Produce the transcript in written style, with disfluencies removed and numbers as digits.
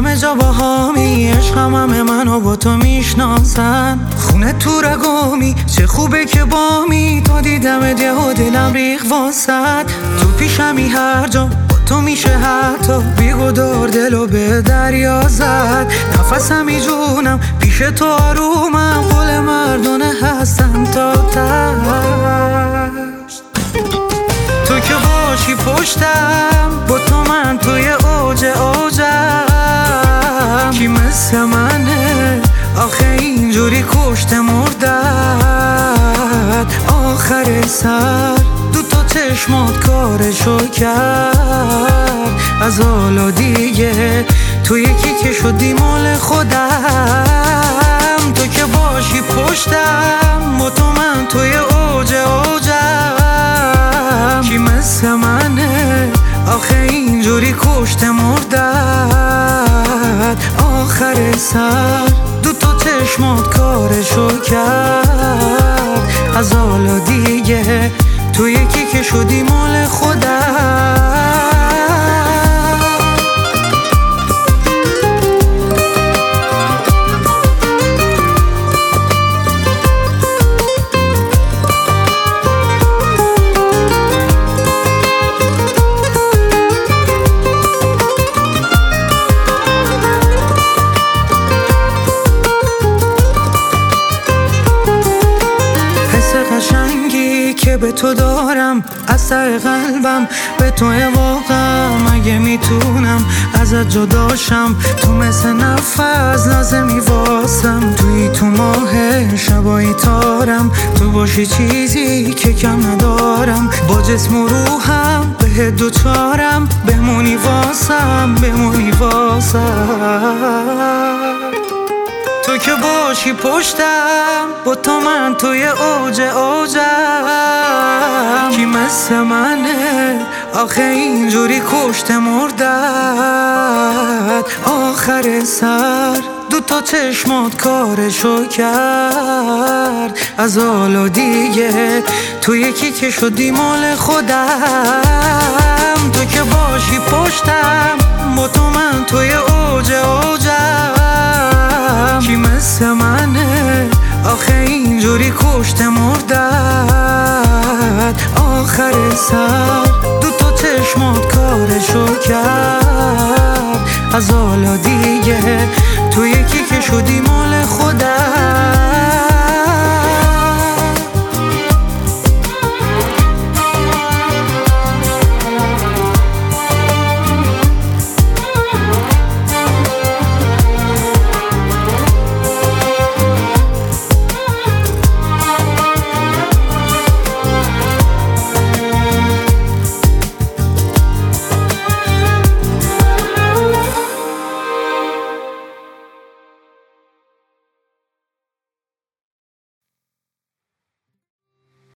همه جا با هامی، عشقم همه منو با تو میشناسن. خونه تو رگامی، چه خوبه که بامی، تا دیدم ده و دلم ریخ واسد. تو پیشمی هر جا با تو میشه حتی بیگدار دلو به دریا زد. نفسمی جونم پیش تو آرومم، قول مردانه هستم تا تشت. تو که باشی پشتم، با تو من توی اوج اوجم. کی مثل منه آخه اینجوری کشته مردد. آخر سر دو تا چشمات کارشو کرد. از حالا دیگه تو یکی که شدی مال خودم. تو که باشی پشتم، با تو من توی اوج اوجم. کی مثل منه آخه اینجوری کشته مردد. آخر سر دو تا چشمات کارشو کرد. از حالا دیگه تو یکی که شدی مال خودم. قشنگی که به تو دارم، از ته قلبم به تو واقعم. اگه میتونم ازت جداشم، تو مثل نفس لازمی واسم. توی تو ماه شبایی تارم، تو باشی چیزی که کم ندارم. با جسم و روحم به دوچارم، بمونی واسم بمونی واسم. تو که باشی پشتم، با تو من توی اوج اوجم. کی مثل منه آخه اینجوری کشته مردد. آخر سر دو تا چشمات کارشو کرد. از حالا دیگه تو یکی که شدی مال خودم. تو که باشی پشتم، با تو من توی اوج اوجم. کی مثل منه آخه اینجوری کشته مردد. آخر سر دو تا چشمات کارشو کرد. از حالا دیگه تو یکی که شدی مال خودم.